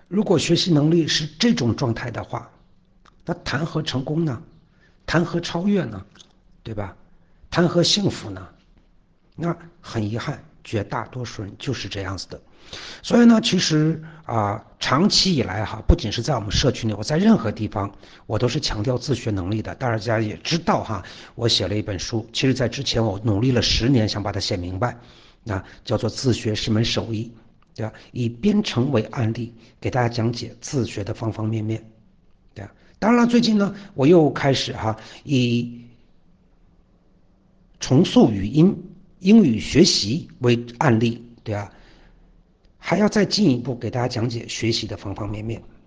如果学习能力是这种状态的话，那谈何成功呢？谈何超越呢？对吧？谈何幸福呢？那很遗憾，绝大多数人就是这样子的。所以呢，其实长期以来哈，不仅是在我们社区内，我在任何地方，我都是强调自学能力的。大家也知道哈，我写了一本书，其实在之前我努力了10年，想把它写明白，叫做自学是门手艺，对吧？以编程为案例，给大家讲解自学的方方面面，对吧？当然了，最近呢，我又开始以重塑语音、英语学习为案例，对吧？还要再进一步给大家讲解学习的方方面面。